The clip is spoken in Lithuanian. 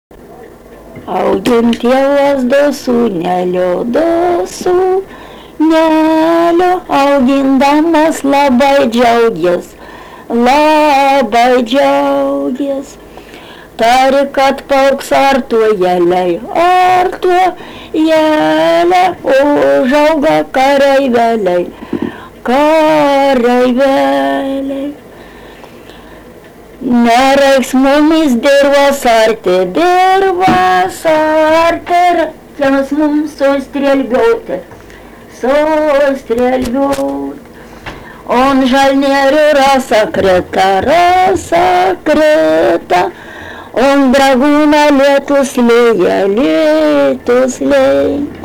Augint jau lasdo sūnelio, augindamas labai džiaugies. Tari, kad paaugs artuojėliai, užauga kareivėliai. Nereiks mumis dirvas arti, Tiems mums sustrelbioti. On žalnierių rasa krita, on dragūna lietus lieja.